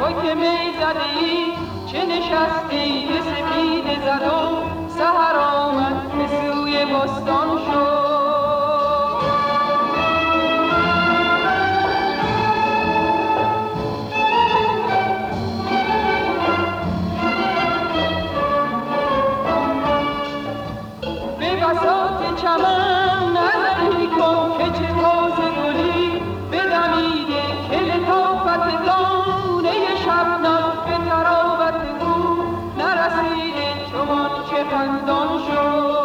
تو که می زدی چه نشستی که سپید زد و سحر آمد به سوی بستان شد. به بساط چمن نظری کن که چه تازه گلی بدمیده که لطافت دانه شبنم به طراوت او نرسیده چون چه خندان شد.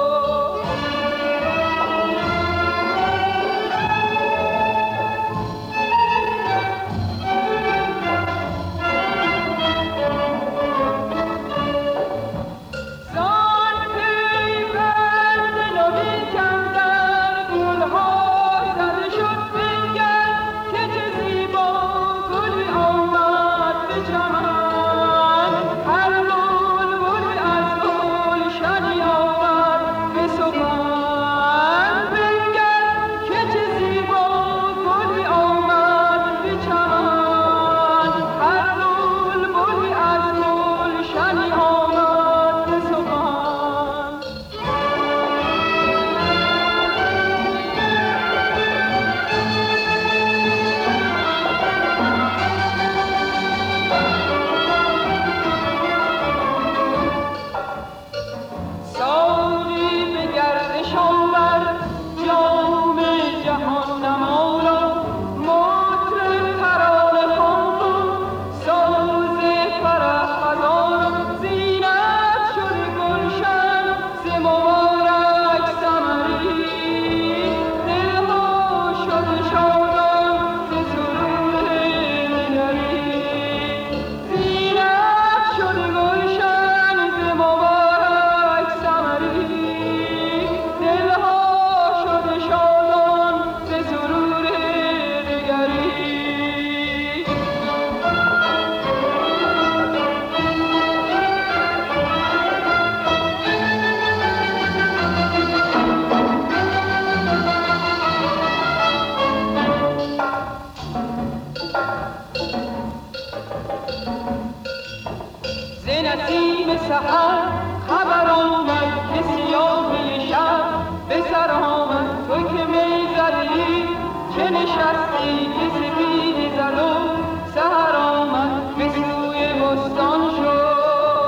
نسیم سحر خبر آمد که سیاهی شب به سر آمد تو که می زدی چه نشستی که سپیدی زد و سحر آمد به سوی بستان شد.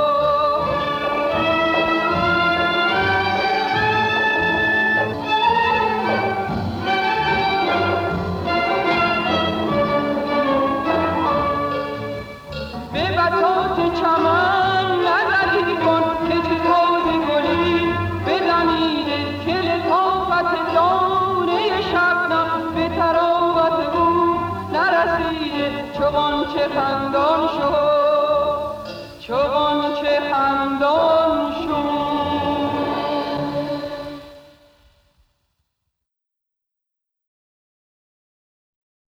به بساط چمن چه خندان شد.